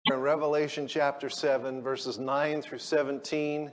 In Revelation chapter 7, verses 9 through 17.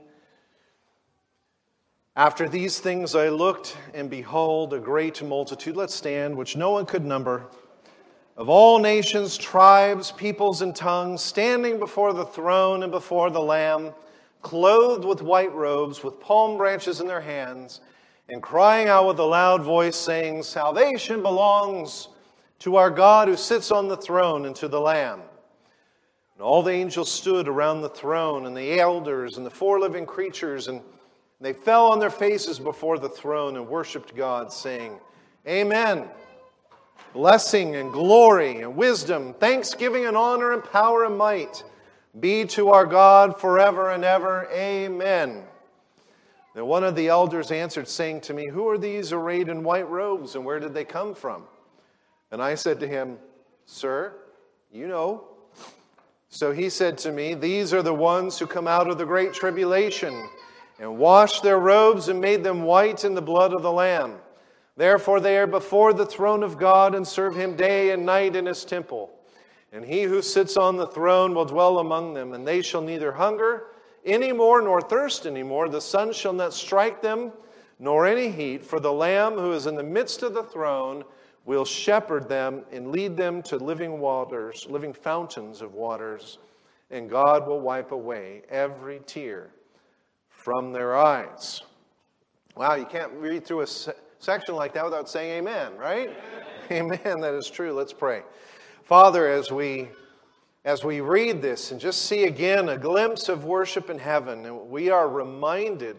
After these things I looked, and behold, a great multitude, let's stand, which no one could number, of all nations, tribes, peoples, and tongues, standing before the throne and before the Lamb, clothed with white robes, with palm branches in their hands, and crying out with a loud voice, saying, Salvation belongs to our God who sits on the throne and to the Lamb. And all the angels stood around the throne, and the elders, and the four living creatures, and they fell on their faces before the throne and worshipped God, saying, Amen. Blessing and glory and wisdom, thanksgiving and honor and power and might be to our God forever and ever. Amen. Then one of the elders answered, saying to me, Who are these arrayed in white robes, and where did they come from? And I said to him, Sir, you know. So he said to me, These are the ones who come out of the great tribulation, and washed their robes and made them white in the blood of the Lamb. Therefore they are before the throne of God and serve him day and night in his temple. And he who sits on the throne will dwell among them, and they shall neither hunger any more nor thirst any more. The sun shall not strike them, nor any heat, for the Lamb who is in the midst of the throne will shepherd them and lead them to living waters, living fountains of waters, and God will wipe away every tear from their eyes. Wow, you can't read through a section like that without saying amen, right? Amen. Amen, that is true. Let's pray. Father, as we read this and just see again a glimpse of worship in heaven, and we are reminded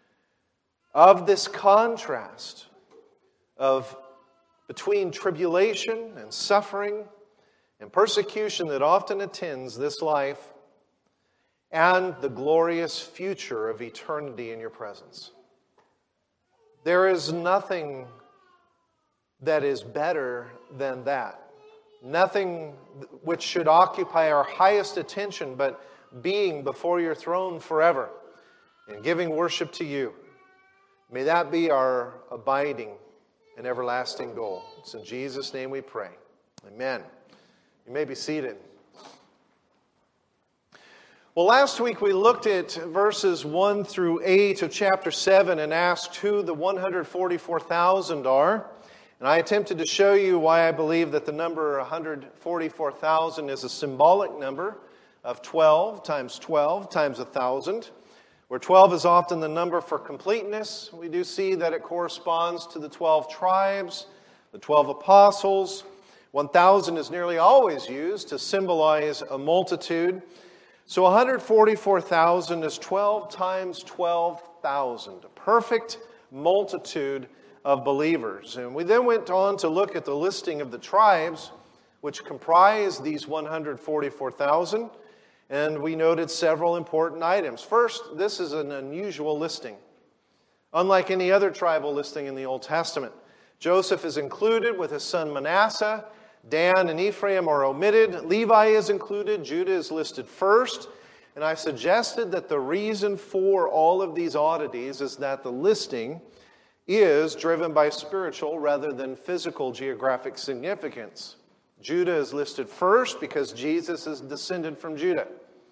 of this contrast of between tribulation and suffering and persecution that often attends this life and the glorious future of eternity in your presence. There is nothing that is better than that. Nothing which should occupy our highest attention but being before your throne forever and giving worship to you. May that be our abiding and everlasting goal. It's in Jesus' name we pray. Amen. You may be seated. Well, last week we looked at verses 1 through 8 of chapter 7 and asked who the 144,000 are. And I attempted to show you why I believe that the number 144,000 is a symbolic number of 12 times 1,000, where 12 is often the number for completeness. We do see that it corresponds to the 12 tribes, the 12 apostles. 1,000 is nearly always used to symbolize a multitude. So 144,000 is 12 times 12,000, a perfect multitude of believers. And we then went on to look at the listing of the tribes which comprise these 144,000, and we noted several important items. First, this is an unusual listing. Unlike any other tribal listing in the Old Testament, Joseph is included with his son Manasseh. Dan and Ephraim are omitted. Levi is included. Judah is listed first. And I suggested that the reason for all of these oddities is that the listing is driven by spiritual rather than physical geographic significance. Judah is listed first because Jesus is descended from Judah.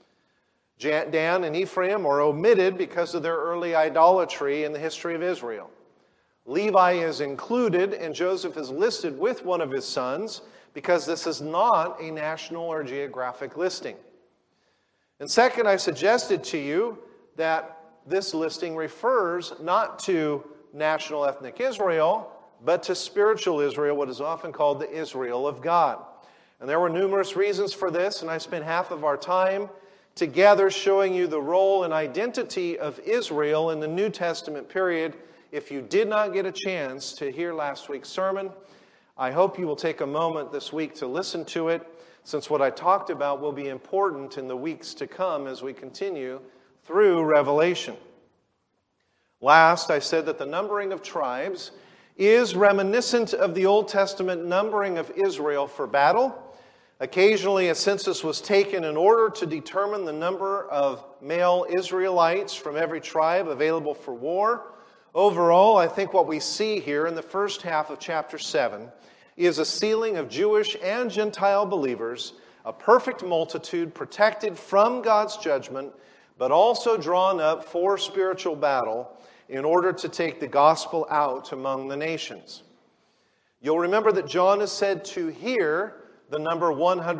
Dan and Ephraim are omitted because of their early idolatry in the history of Israel. Levi is included, and Joseph is listed with one of his sons because this is not a national or geographic listing. And second, I suggested to you that this listing refers not to national ethnic Israel, but to spiritual Israel, what is often called the Israel of God. And there were numerous reasons for this, and I spent half of our time together showing you the role and identity of Israel in the New Testament period. If you did not get a chance to hear last week's sermon, I hope you will take a moment this week to listen to it, since what I talked about will be important in the weeks to come as we continue through Revelation. Last, I said that the numbering of tribes is reminiscent of the Old Testament numbering of Israel for battle. Occasionally, a census was taken in order to determine the number of male Israelites from every tribe available for war. Overall, I think what we see here in the first half of chapter 7 is a sealing of Jewish and Gentile believers a perfect multitude protected from God's judgment, but also drawn up for spiritual battle in order to take the gospel out among the nations. You'll remember that John is said to hear the number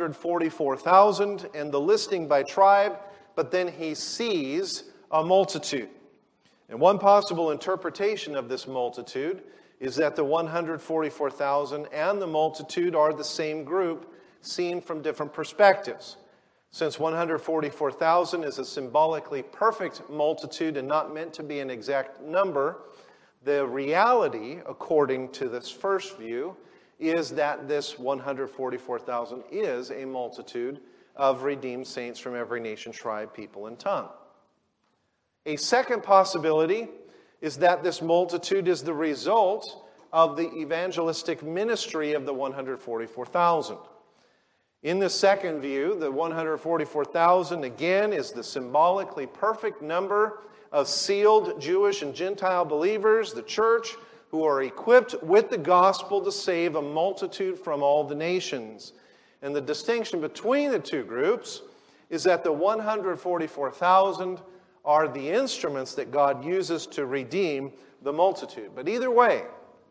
144,000 and the listing by tribe, but then he sees a multitude. And one possible interpretation of this multitude is that the 144,000 and the multitude are the same group seen from different perspectives. Since 144,000 is a symbolically perfect multitude and not meant to be an exact number, the reality, according to this first view, is that this 144,000 is a multitude of redeemed saints from every nation, tribe, people, and tongue. A second possibility is that this multitude is the result of the evangelistic ministry of the 144,000. In the second view, the 144,000 again is the symbolically perfect number of sealed Jewish and Gentile believers, the church, who are equipped with the gospel to save a multitude from all the nations. And the distinction between the two groups is that the 144,000 are the instruments that God uses to redeem the multitude. But either way,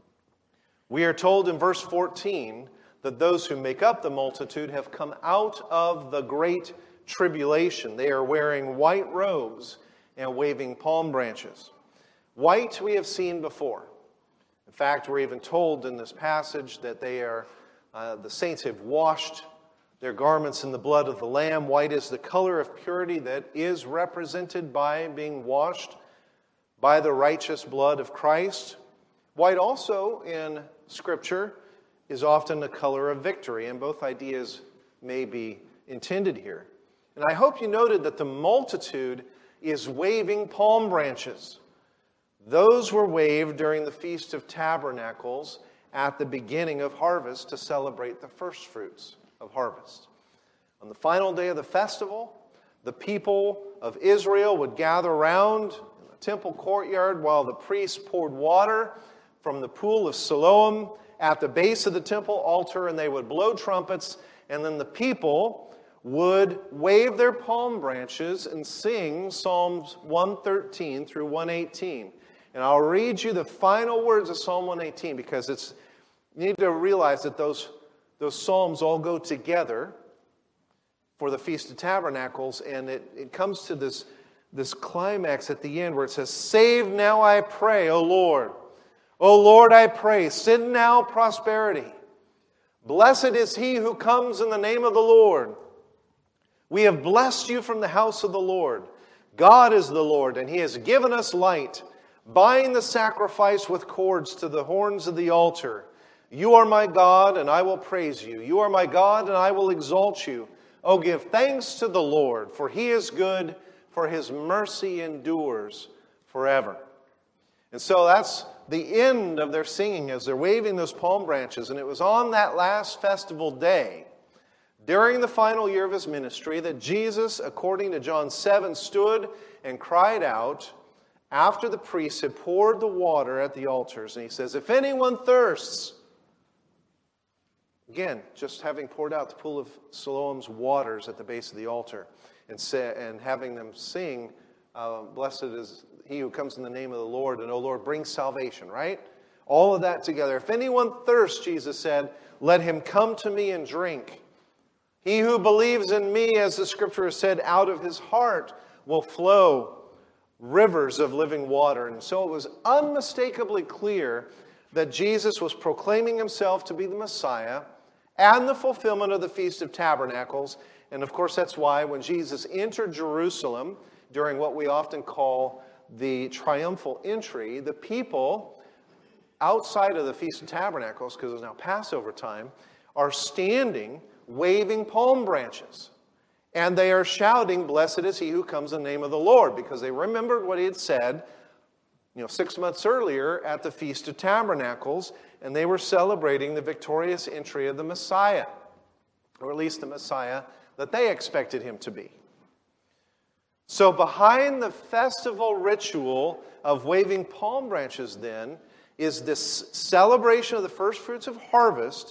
we are told in verse 14 that those who make up the multitude have come out of the great tribulation. They are wearing white robes and waving palm branches. White we have seen before. In fact, we're even told in this passage that the saints have washed their garments in the blood of the Lamb. White is the color of purity that is represented by being washed by the righteous blood of Christ. White also in Scripture is often the color of victory, and both ideas may be intended here. And I hope you noted that the multitude is waving palm branches. Those were waved during the Feast of Tabernacles at the beginning of harvest to celebrate the first fruits of harvest. On the final day of the festival, the people of Israel would gather around in the temple courtyard while the priests poured water from the pool of Siloam at the base of the temple altar, and they would blow trumpets, and then the people would wave their palm branches and sing Psalms 113 through 118. And I'll read you the final words of Psalm 118 because you need to realize that those psalms all go together for the Feast of Tabernacles, and it comes to this climax at the end where it says, "Save now, I pray, O Lord. O Lord, I pray, send now prosperity. Blessed is he who comes in the name of the Lord. We have blessed you from the house of the Lord. God is the Lord, and he has given us light. Bind the sacrifice with cords to the horns of the altar. You are my God, and I will praise you. You are my God, and I will exalt you. Oh, give thanks to the Lord, for he is good, for his mercy endures forever." And so that's the end of their singing as they're waving those palm branches. And it was on that last festival day, during the final year of his ministry, that Jesus, according to John 7, stood and cried out after the priests had poured the water at the altars. And he says, "If anyone thirsts," again, just having poured out the pool of Siloam's waters at the base of the altar and having them sing, "Blessed is he who comes in the name of the Lord," and "O Lord, bring salvation," right? All of that together. "If anyone thirsts," Jesus said, "let him come to me and drink. He who believes in me," as the Scripture has said, "out of his heart will flow rivers of living water." And so it was unmistakably clear that Jesus was proclaiming himself to be the Messiah and the fulfillment of the Feast of Tabernacles. And of course, that's why when Jesus entered Jerusalem during what we often call the triumphal entry, the people outside of the Feast of Tabernacles, because it's now Passover time, are standing waving palm branches. And they are shouting, "Blessed is he who comes in the name of the Lord," because they remembered what he had said 6 months earlier at the Feast of Tabernacles, and they were celebrating the victorious entry of the Messiah, or at least the Messiah that they expected him to be. So behind the festival ritual of waving palm branches then is this celebration of the first fruits of harvest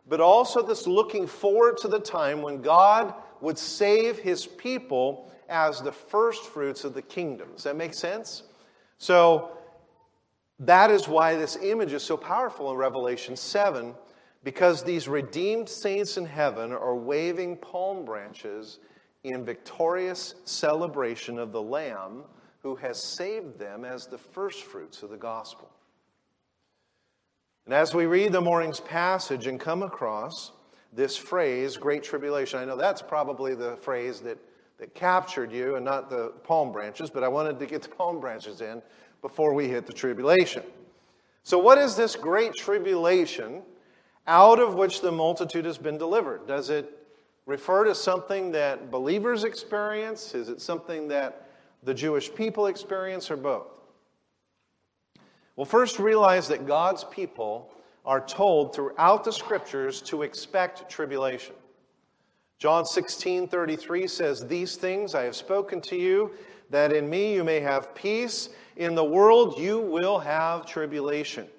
but also this looking forward to the time when God would save his people as the first fruits of the kingdom. Does that make sense? So that is why this image is so powerful in Revelation 7, because these redeemed saints in heaven are waving palm branches in victorious celebration of the Lamb who has saved them as the first fruits of the gospel. And as we read the morning's passage and come across this phrase, great tribulation, I know that's probably the phrase that captured you and not the palm branches, but I wanted to get the palm branches in before we hit the tribulation. So what is this great tribulation out of which the multitude has been delivered? Does it refer to something that believers experience? Is it something that the Jewish people experience, or both? Well, first realize that God's people are told throughout the Scriptures to expect tribulation. John 16:33 says, "These things I have spoken to you, that in me you may have peace. In the world you will have tribulation.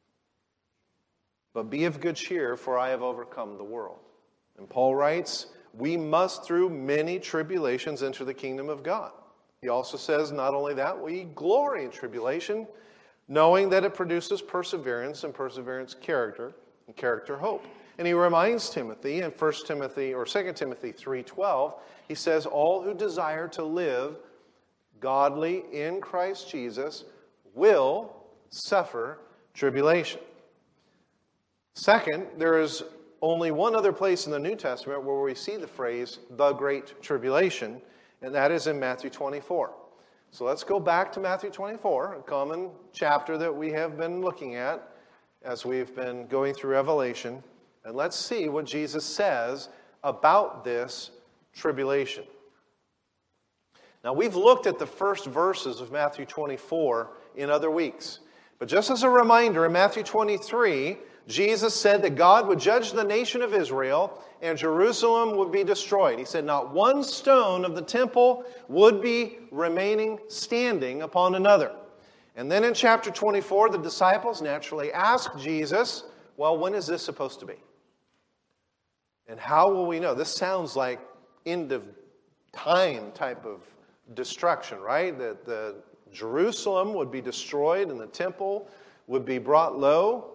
But be of good cheer, for I have overcome the world." And Paul writes, we must through many tribulations enter the kingdom of God. He also says, not only that, we glory in tribulation, knowing that it produces perseverance, and perseverance character, and character hope. And he reminds Timothy in 1 Timothy or 2 Timothy 3:12, he says, all who desire to live godly in Christ Jesus will suffer tribulation. Second, there is only one other place in the New Testament where we see the phrase, the Great Tribulation, and that is in Matthew 24. So let's go back to Matthew 24, a common chapter that we have been looking at as we've been going through Revelation, and let's see what Jesus says about this tribulation. Now, we've looked at the first verses of Matthew 24 in other weeks. But just as a reminder, in Matthew 23, Jesus said that God would judge the nation of Israel and Jerusalem would be destroyed. He said not one stone of the temple would be remaining standing upon another. And then in chapter 24, the disciples naturally asked Jesus, well, when is this supposed to be? And how will we know? This sounds like end of time type of destruction, right? That the Jerusalem would be destroyed and the temple would be brought low.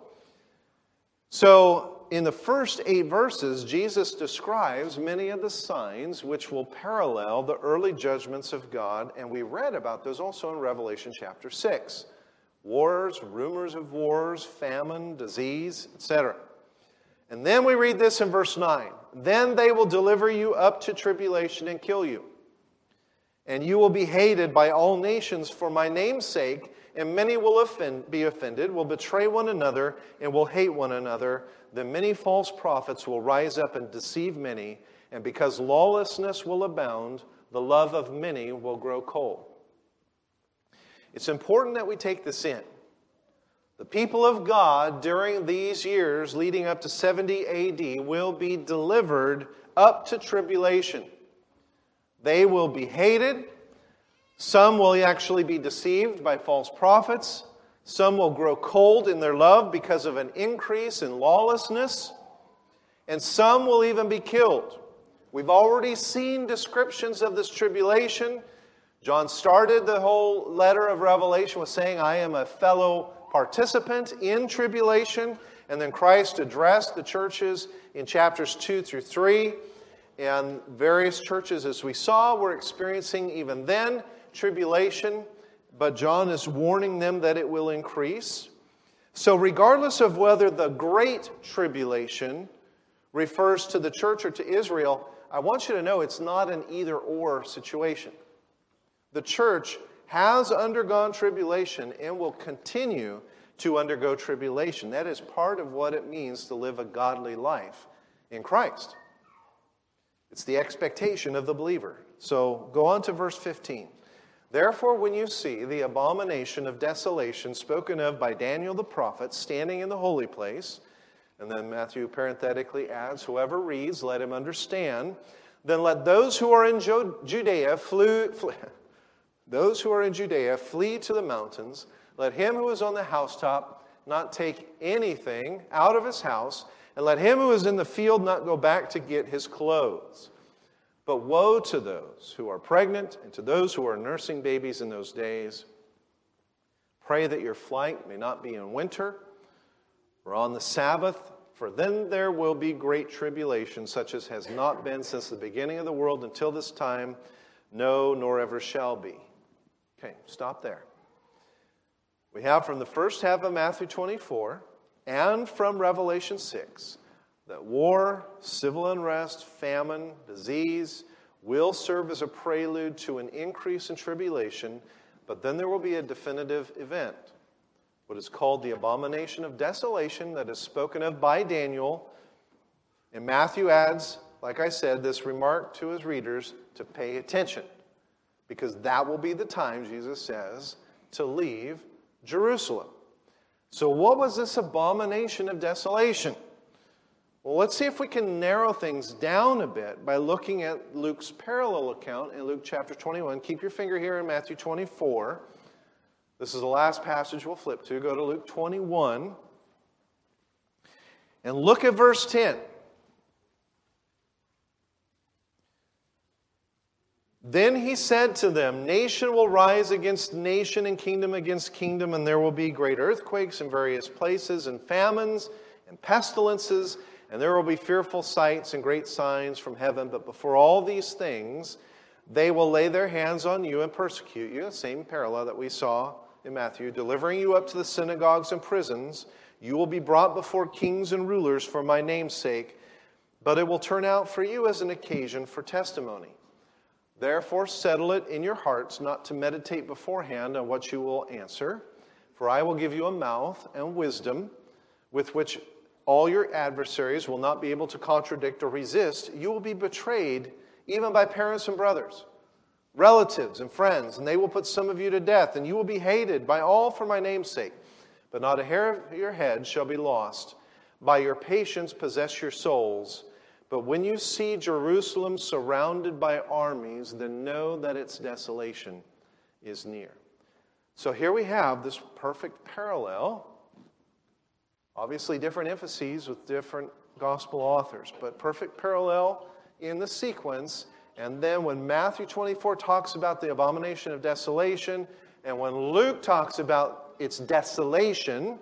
So in the first 8 verses, Jesus describes many of the signs which will parallel the early judgments of God, and we read about those also in Revelation chapter 6. Wars, rumors of wars, famine, disease, etc. And then we read this in verse 9. Then they will deliver you up to tribulation and kill you. And you will be hated by all nations for my name's sake, and many will be offended, will betray one another, and will hate one another. Then many false prophets will rise up and deceive many, and because lawlessness will abound, the love of many will grow cold. It's important that we take this in. The people of God during these years leading up to 70 AD will be delivered up to tribulation. They will be hated. Some will actually be deceived by false prophets. Some will grow cold in their love because of an increase in lawlessness. And some will even be killed. We've already seen descriptions of this tribulation. John started the whole letter of Revelation with saying, I am a fellow participant in tribulation. And then Christ addressed the churches in chapters 2 through 3. And various churches, as we saw, were experiencing even then tribulation, but John is warning them that it will increase. So regardless of whether the Great Tribulation refers to the church or to Israel, I want you to know it's not an either-or situation. The church has undergone tribulation and will continue to undergo tribulation. That is part of what it means to live a godly life in Christ. It's the expectation of the believer. So go on to verse 15. Therefore, when you see the abomination of desolation spoken of by Daniel the prophet standing in the holy place, and then Matthew parenthetically adds, whoever reads, let him understand, then let those who are in Judea flee to the mountains. Let him who is on the housetop not take anything out of his house, And let him who is in the field not go back to get his clothes. But woe to those who are pregnant and to those who are nursing babies in those days. Pray that your flight may not be in winter or on the Sabbath, for then there will be great tribulation, such as has not been since the beginning of the world until this time, no, nor ever shall be. Okay, stop there. We have from the first half of Matthew 24 and from Revelation 6 that war, civil unrest, famine, disease will serve as a prelude to an increase in tribulation, but then there will be a definitive event, what is called the abomination of desolation that is spoken of by Daniel. And Matthew adds, like I said, this remark to his readers to pay attention, because that will be the time, Jesus says, to leave Jerusalem. So what was this abomination of desolation? Well, let's see if we can narrow things down a bit by looking at Luke's parallel account in Luke chapter 21. Keep your finger here in Matthew 24. This is the last passage we'll flip to. Go to Luke 21 and look at verse 10. Then he said to them, nation will rise against nation and kingdom against kingdom, and there will be great earthquakes in various places, and famines and pestilences, and there will be fearful sights and great signs from heaven. But before all these things, they will lay their hands on you and persecute you. Same parallel that we saw in Matthew. Delivering you up to the synagogues and prisons. You will be brought before kings and rulers for my name's sake. But it will turn out for you as an occasion for testimony. Therefore settle it in your hearts not to meditate beforehand on what you will answer. For I will give you a mouth and wisdom with which all your adversaries will not be able to contradict or resist. You will be betrayed even by parents and brothers, relatives and friends, and they will put some of you to death, and you will be hated by all for my name's sake. But not a hair of your head shall be lost. By your patience possess your souls. But when you see Jerusalem surrounded by armies, then know that its desolation is near. So here we have this perfect parallel. Obviously different emphases with different gospel authors, but perfect parallel in the sequence. And then when Matthew 24 talks about the abomination of desolation, and when Luke talks about its desolation,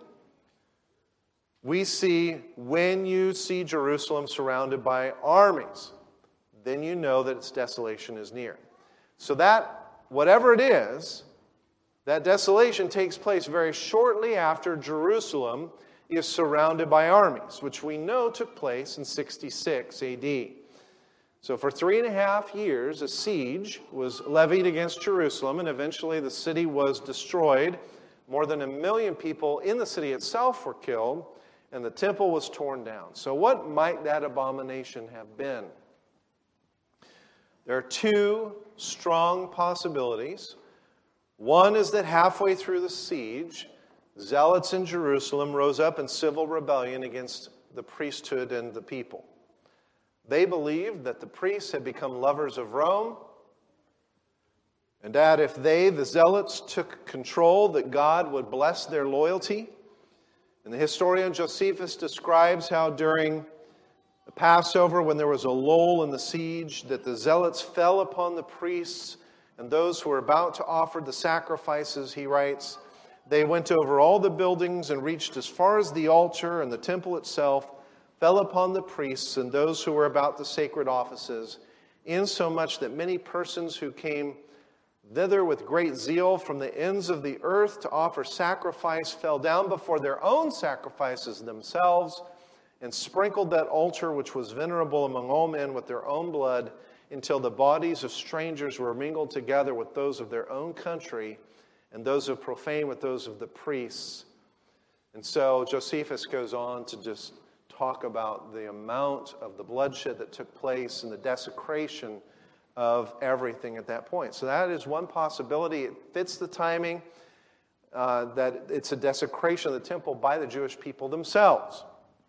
we see when you see Jerusalem surrounded by armies, then you know that its desolation is near. So that, whatever it is, that desolation takes place very shortly after Jerusalem is surrounded by armies, which we know took place in 66 AD. So for 3.5 years, a siege was levied against Jerusalem, and eventually the city was destroyed. More than 1 million people in the city itself were killed, and the temple was torn down. So what might that abomination have been? There are two strong possibilities. One is that halfway through the siege, zealots in Jerusalem rose up in civil rebellion against the priesthood and the people. They believed that the priests had become lovers of Rome, and that if they, the zealots, took control, that God would bless their loyalty. And the historian Josephus describes how during the Passover, when there was a lull in the siege, that the zealots fell upon the priests and those who were about to offer the sacrifices. He writes, they went over all the buildings and reached as far as the altar, and the temple itself fell upon the priests and those who were about the sacred offices, insomuch that many persons who came thither with great zeal from the ends of the earth to offer sacrifice fell down before their own sacrifices themselves and sprinkled that altar which was venerable among all men with their own blood until the bodies of strangers were mingled together with those of their own country and those of profane with those of the priests. And so Josephus goes on to just talk about the amount of the bloodshed that took place and the desecration of everything at that point. So that is one possibility. It fits the timing that it's a desecration of the temple by the Jewish people themselves.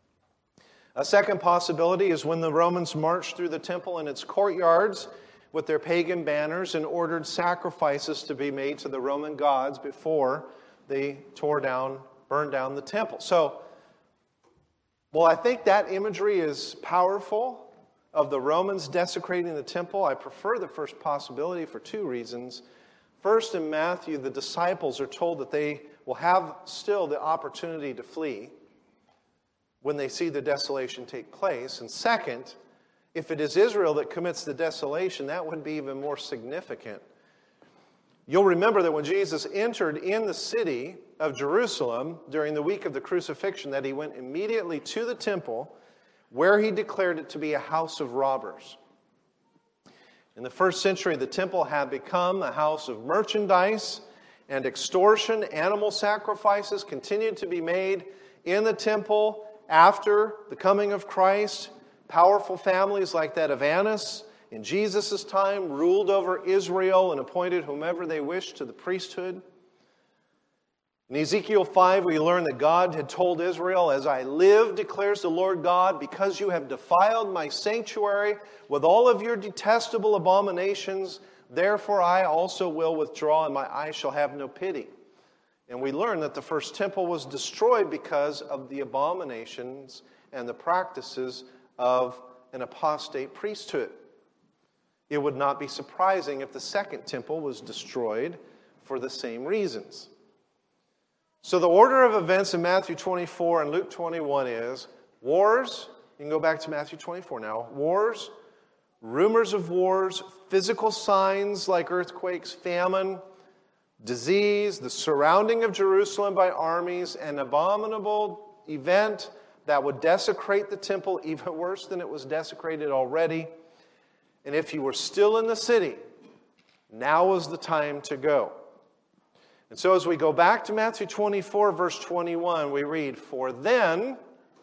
A second possibility is when the Romans marched through the temple and its courtyards with their pagan banners and ordered sacrifices to be made to the Roman gods before they burned down the temple. So Well, I think that imagery is powerful of the Romans desecrating the temple. I prefer the first possibility for two reasons. First, in Matthew, the disciples are told that they will have still the opportunity to flee when they see the desolation take place. And second, if it is Israel that commits the desolation, that would be even more significant. You'll remember that when Jesus entered in the city of Jerusalem during the week of the crucifixion, that he went immediately to the temple where he declared it to be a house of robbers. In the first century, the temple had become a house of merchandise and extortion. Animal sacrifices continued to be made in the temple after the coming of Christ. Powerful families like that of Annas in Jesus' time ruled over Israel and appointed whomever they wished to the priesthood. In Ezekiel 5, we learn that God had told Israel, "As I live, declares the Lord God, because you have defiled my sanctuary with all of your detestable abominations, therefore I also will withdraw, and my eyes shall have no pity." And we learn that the first temple was destroyed because of the abominations and the practices of an apostate priesthood. It would not be surprising if the second temple was destroyed for the same reasons. So the order of events in Matthew 24 and Luke 21 is wars. You can go back to Matthew 24 now. Wars, rumors of wars, physical signs like earthquakes, famine, disease, the surrounding of Jerusalem by armies, an abominable event that would desecrate the temple even worse than it was desecrated already. And if you were still in the city, now was the time to go. And so as we go back to Matthew 24, verse 21, we read, "For then,"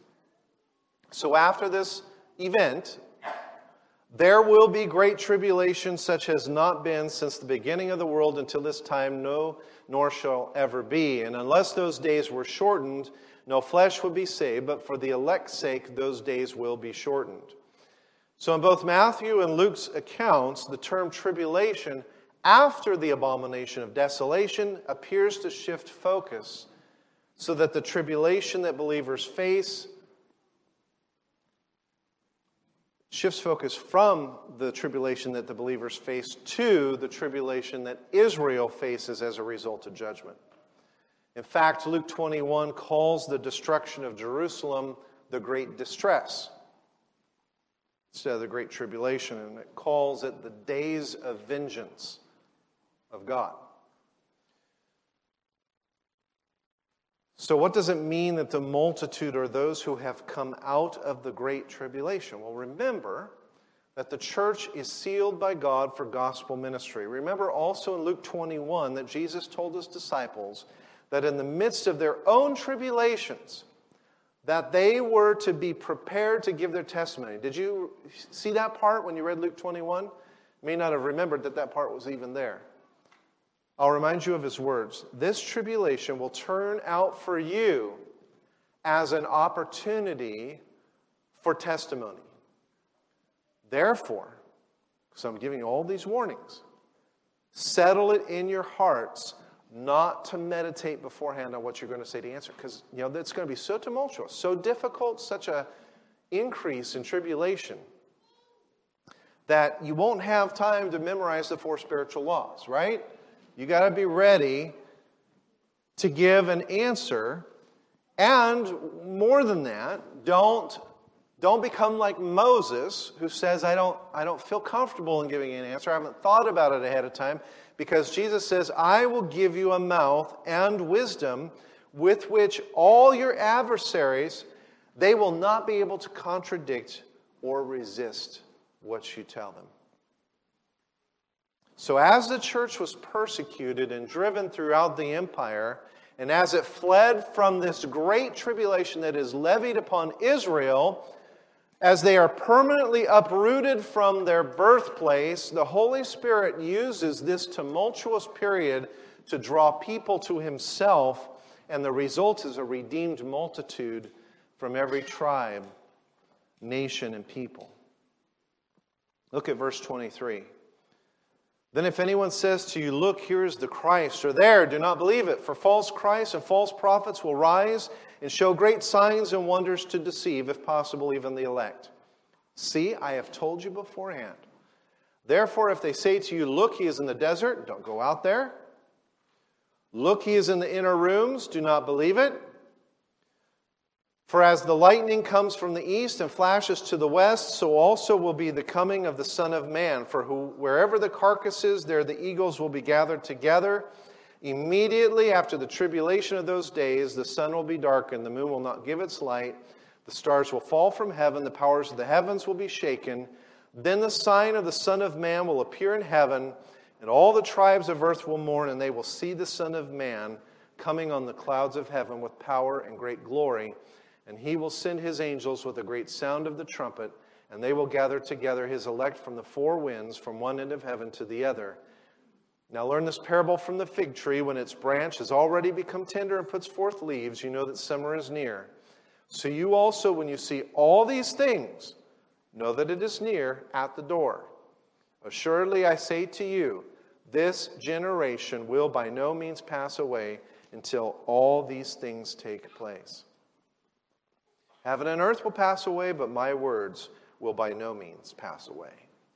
so after this event, "there will be great tribulation such as not been since the beginning of the world until this time, no, nor shall ever be. And unless those days were shortened, no flesh would be saved, but for the elect's sake those days will be shortened." So in both Matthew and Luke's accounts, the term tribulation after the abomination of desolation appears to shift focus so that the tribulation that believers face shifts focus from the tribulation that the believers face to the tribulation that Israel faces as a result of judgment. In fact, Luke 21 calls the destruction of Jerusalem the great distress instead of the great tribulation, and it calls it the days of vengeance of God. So what does it mean that the multitude are those who have come out of the great tribulation? Well, remember that the church is sealed by God for gospel ministry. Remember also in Luke 21 that Jesus told his disciples that in the midst of their own tribulations, that they were to be prepared to give their testimony. Did you see that part when you read Luke 21? You may not have remembered that that part was even there. I'll remind you of his words. "This tribulation will turn out for you as an opportunity for testimony. Therefore," so I'm giving you all these warnings, "settle it in your hearts not to meditate beforehand on what you're going to say to answer." Because, it's going to be so tumultuous, so difficult, such an increase in tribulation that you won't have time to memorize the 4 spiritual laws, right? You got to be ready to give an answer. And more than that, don't become like Moses, who says, I don't feel comfortable in giving an answer. I haven't thought about it ahead of time. Because Jesus says, "I will give you a mouth and wisdom with which all your adversaries, they will not be able to contradict or resist what you tell them." So as the church was persecuted and driven throughout the empire, and as it fled from this great tribulation that is levied upon Israel, as they are permanently uprooted from their birthplace, the Holy Spirit uses this tumultuous period to draw people to himself, and the result is a redeemed multitude from every tribe, nation, and people. Look at verse 23. Then if anyone says to you, look, here is the Christ, or there, do not believe it. For false Christs and false prophets will rise and show great signs and wonders to deceive, if possible, even the elect. See, I have told you beforehand. Therefore, if they say to you, look, he is in the desert, don't go out there. Look, he is in the inner rooms, do not believe it. For as the lightning comes from the east and flashes to the west, so also will be the coming of the Son of Man. For wherever the carcass is, there the eagles will be gathered together. Immediately after the tribulation of those days, the sun will be darkened, the moon will not give its light, the stars will fall from heaven, the powers of the heavens will be shaken. Then the sign of the Son of Man will appear in heaven, and all the tribes of earth will mourn, and they will see the Son of Man coming on the clouds of heaven with power and great glory. And he will send his angels with a great sound of the trumpet, and they will gather together his elect from the four winds, from one end of heaven to the other. Now learn this parable from the fig tree. When its branch has already become tender and puts forth leaves, you know that summer is near. So you also, when you see all these things, know that it is near at the door. Assuredly, I say to you, this generation will by no means pass away until all these things take place. Heaven and earth will pass away, but my words will by no means pass away.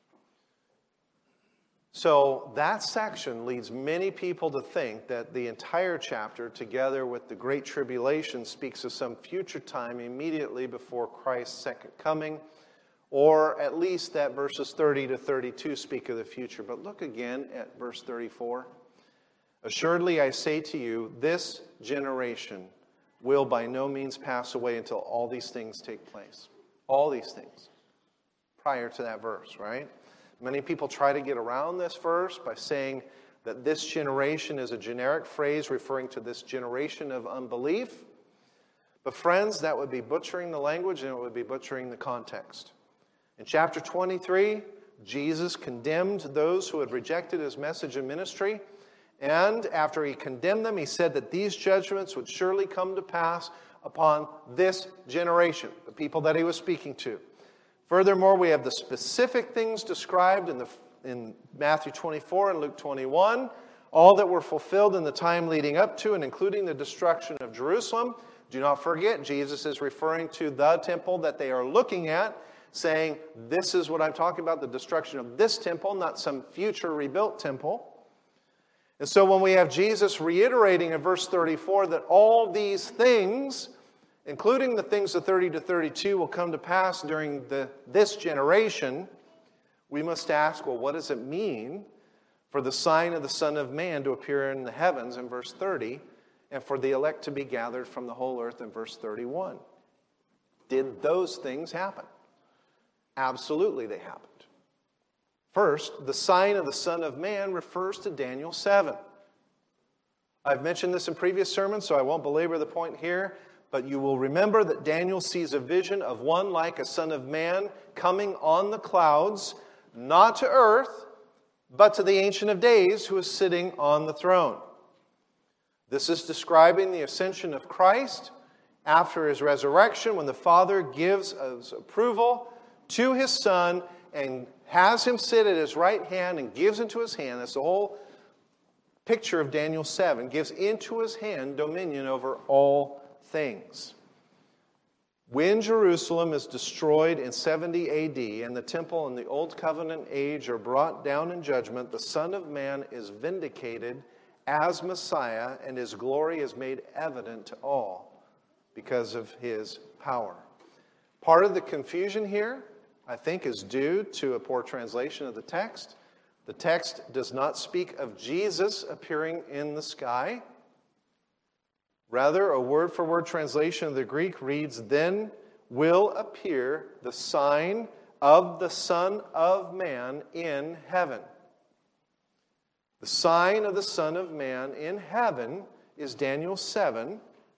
So that section leads many people to think that the entire chapter, together with the Great Tribulation, speaks of some future time immediately before Christ's second coming, or at least that verses 30 to 32 speak of the future. But look again at verse 34. Assuredly, I say to you, this generation will by no means pass away until all these things take place. All these things. Prior to that verse, right? Many people try to get around this verse by saying that this generation is a generic phrase referring to this generation of unbelief. But friends, that would be butchering the language and it would be butchering the context. In chapter 23, Jesus condemned those who had rejected his message and ministry. And after he condemned them, he said that these judgments would surely come to pass upon this generation, the people that he was speaking to. Furthermore, we have the specific things described in Matthew 24 and Luke 21, all that were fulfilled in the time leading up to and including the destruction of Jerusalem. Do not forget, Jesus is referring to the temple that they are looking at, saying, this is what I'm talking about, the destruction of this temple, not some future rebuilt temple. And so when we have Jesus reiterating in verse 34 that all these things, including the things of 30 to 32, will come to pass during this generation, we must ask, well, what does it mean for the sign of the Son of Man to appear in the heavens in verse 30, and for the elect to be gathered from the whole earth in verse 31? Did those things happen? Absolutely they happened. First, the sign of the Son of Man refers to Daniel 7. I've mentioned this in previous sermons, so I won't belabor the point here, but you will remember that Daniel sees a vision of one like a Son of Man coming on the clouds, not to earth, but to the Ancient of Days who is sitting on the throne. This is describing the ascension of Christ after his resurrection, when the Father gives his approval to his Son and has him sit at his right hand and gives into his hand. That's the whole picture of Daniel 7. Gives into his hand dominion over all things. When Jerusalem is destroyed in 70 AD and the temple in the Old Covenant age are brought down in judgment, the Son of Man is vindicated as Messiah and his glory is made evident to all because of his power. Part of the confusion here, I think, is due to a poor translation of the text. The text does not speak of Jesus appearing in the sky. Rather, a word-for-word translation of the Greek reads, then will appear the sign of the Son of Man in heaven. The sign of the Son of Man in heaven is Daniel 7.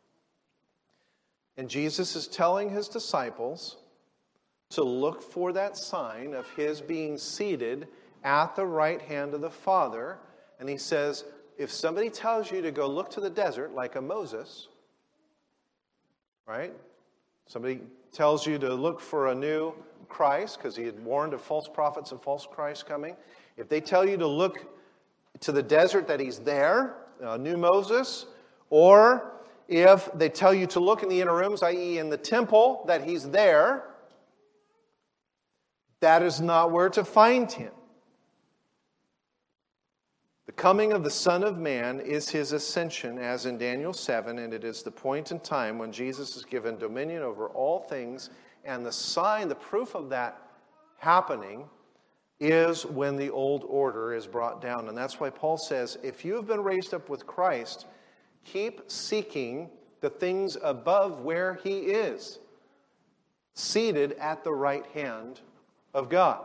And Jesus is telling his disciples to look for that sign of his being seated at the right hand of the Father. And he says, if somebody tells you to go look to the desert like a Moses, right? Somebody tells you to look for a new Christ because he had warned of false prophets and false Christ coming. If they tell you to look to the desert, that he's there, new Moses, or if they tell you to look in the inner rooms, i.e. in the temple, that he's there, that is not where to find him. The coming of the Son of Man is his ascension, as in Daniel 7, and it is the point in time when Jesus is given dominion over all things, and the sign, the proof of that happening is when the old order is brought down. And that's why Paul says, if you have been raised up with Christ, keep seeking the things above where he is, seated at the right hand of God.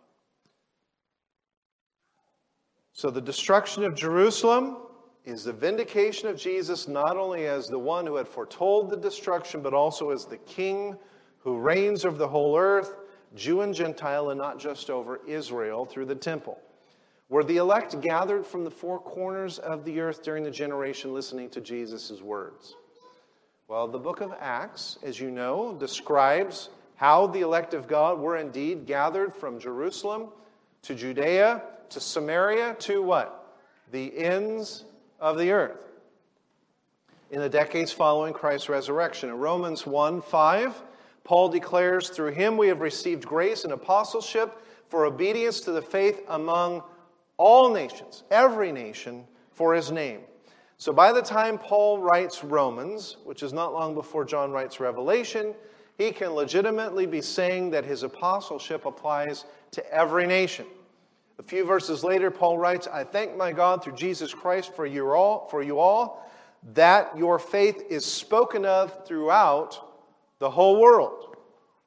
So the destruction of Jerusalem is the vindication of Jesus, not only as the one who had foretold the destruction, but also as the king who reigns over the whole earth, Jew and Gentile, and not just over Israel through the temple. Were the elect gathered from the four corners of the earth during the generation listening to Jesus' words? Well, the book of Acts, as you know, describes how the elect of God were indeed gathered from Jerusalem to Judea to Samaria to what? The ends of the earth. In the decades following Christ's resurrection. In Romans 1:5, Paul declares, through him we have received grace and apostleship for obedience to the faith among all nations, every nation, for his name. So by the time Paul writes Romans, which is not long before John writes Revelation, he can legitimately be saying that his apostleship applies to every nation. A few verses later, Paul writes, I thank my God through Jesus Christ for you all, that your faith is spoken of throughout the whole world.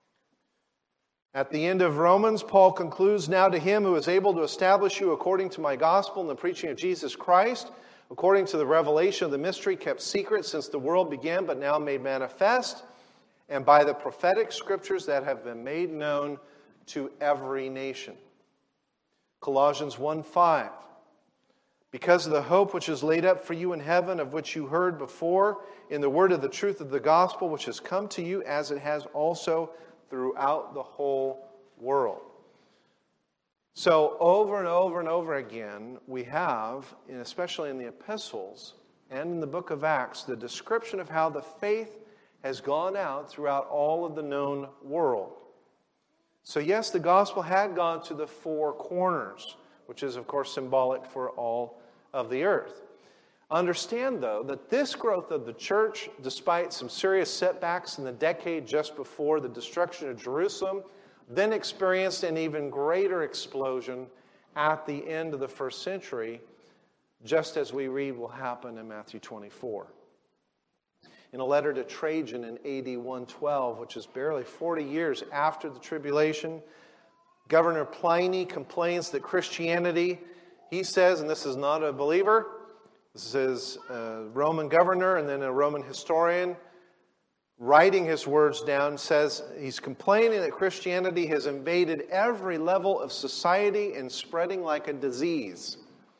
At the end of Romans, Paul concludes, now to him who is able to establish you according to my gospel and the preaching of Jesus Christ, according to the revelation of the mystery kept secret since the world began, but now made manifest, and by the prophetic scriptures that have been made known to every nation. Colossians 1:5. Because of the hope which is laid up for you in heaven, of which you heard before, in the word of the truth of the gospel, which has come to you as it has also throughout the whole world. So over and over and over again, we have, especially in the epistles and in the book of Acts, the description of how the faith has gone out throughout all of the known world. So yes, the gospel had gone to the four corners, which is, of course, symbolic for all of the earth. Understand, though, that this growth of the church, despite some serious setbacks in the decade just before the destruction of Jerusalem, then experienced an even greater explosion at the end of the first century, just as we read will happen in Matthew 24. In a letter to Trajan in AD 112, which is barely 40 years after the tribulation, Governor Pliny complains that Christianity, he says, and this is not a believer, this is a Roman governor and then a Roman historian, writing his words down, says he's complaining that Christianity has invaded every level of society and spreading like a disease.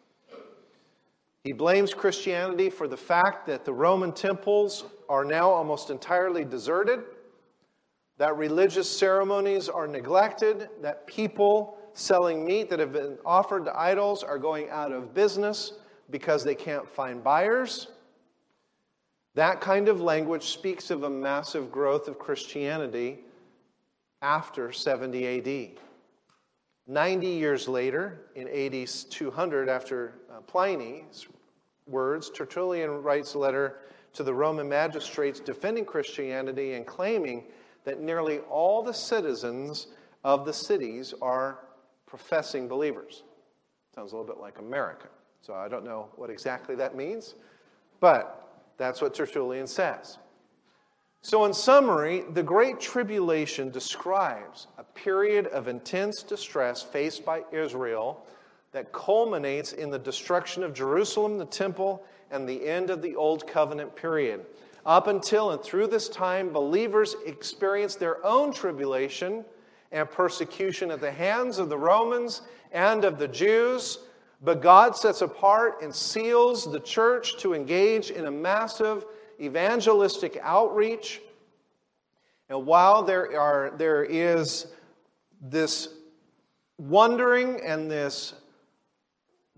He blames Christianity for the fact that the Roman temples are now almost entirely deserted, that religious ceremonies are neglected, that people selling meat that have been offered to idols are going out of business because they can't find buyers. That kind of language speaks of a massive growth of Christianity after 70 AD. 90 years later, in AD 200, after Pliny's words, Tertullian writes a letter to the Roman magistrates defending Christianity and claiming that nearly all the citizens of the cities are professing believers. Sounds a little bit like America. So I don't know what exactly that means, but that's what Tertullian says. So in summary, the Great Tribulation describes a period of intense distress faced by Israel that culminates in the destruction of Jerusalem, the temple, and the end of the Old Covenant period. Up until and through this time, believers experience their own tribulation and persecution at the hands of the Romans and of the Jews, but God sets apart and seals the church to engage in a massive evangelistic outreach. And while there is this wondering and this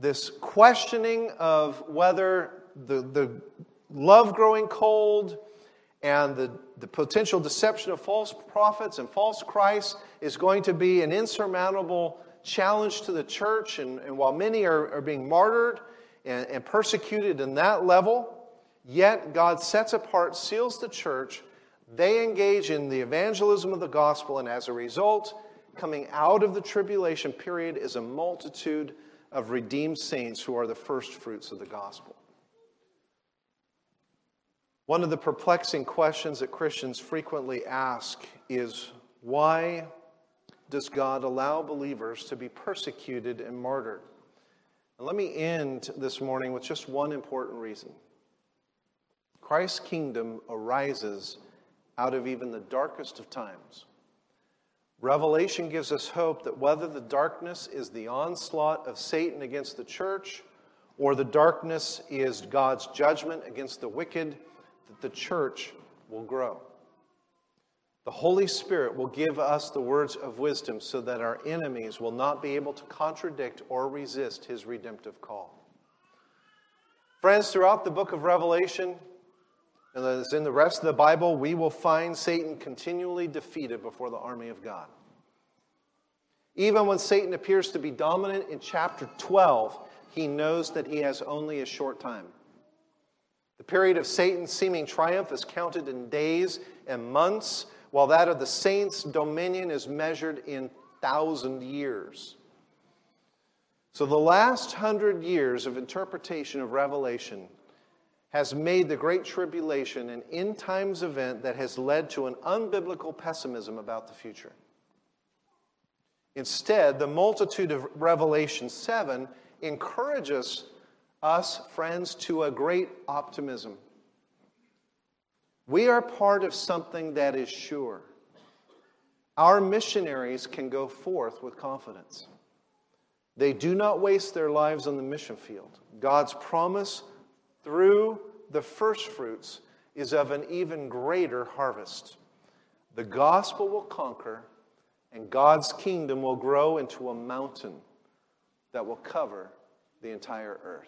this questioning of whether the love growing cold and the potential deception of false prophets and false Christs is going to be an insurmountable challenge to the church. And while many are being martyred and persecuted in that level, yet God sets apart, seals the church. They engage in the evangelism of the gospel, and as a result, coming out of the tribulation period is a multitude of redeemed saints who are the first fruits of the gospel. One of the perplexing questions that Christians frequently ask is, why does God allow believers to be persecuted and martyred? And let me end this morning with just one important reason. Christ's kingdom arises out of even the darkest of times. Revelation gives us hope that whether the darkness is the onslaught of Satan against the church, or the darkness is God's judgment against the wicked, that the church will grow. The Holy Spirit will give us the words of wisdom so that our enemies will not be able to contradict or resist His redemptive call. Friends, throughout the book of Revelation, and as in the rest of the Bible, we will find Satan continually defeated before the army of God. Even when Satan appears to be dominant in chapter 12, he knows that he has only a short time. The period of Satan's seeming triumph is counted in days and months, while that of the saints' dominion is measured in 1,000 years. So the last 100 years of interpretation of Revelation has made the Great Tribulation an end times event that has led to an unbiblical pessimism about the future. Instead, the multitude of Revelation 7 encourages us, friends, to a great optimism. We are part of something that is sure. Our missionaries can go forth with confidence. They do not waste their lives on the mission field. God's promise through the first fruits is of an even greater harvest. The gospel will conquer, and God's kingdom will grow into a mountain that will cover the entire earth.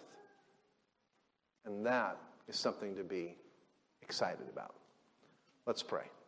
And that is something to be excited about. Let's pray.